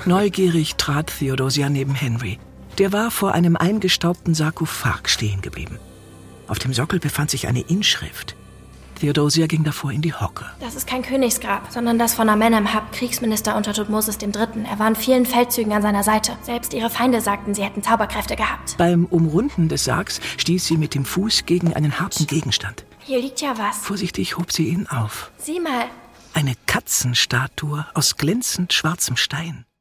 Neugierig trat Theodosia neben Henry. Der war vor einem eingestaubten Sarkophag stehen geblieben. Auf dem Sockel befand sich eine Inschrift. Theodosia ging davor in die Hocke. Das ist kein Königsgrab, sondern das von Amenemhab, Kriegsminister unter Thutmosis III. Er war in vielen Feldzügen an seiner Seite. Selbst ihre Feinde sagten, sie hätten Zauberkräfte gehabt. Beim Umrunden des Sargs stieß sie mit dem Fuß gegen einen harten Gegenstand. Hier liegt ja was. Vorsichtig hob sie ihn auf. Sieh mal. Eine Katzenstatue aus glänzend schwarzem Stein.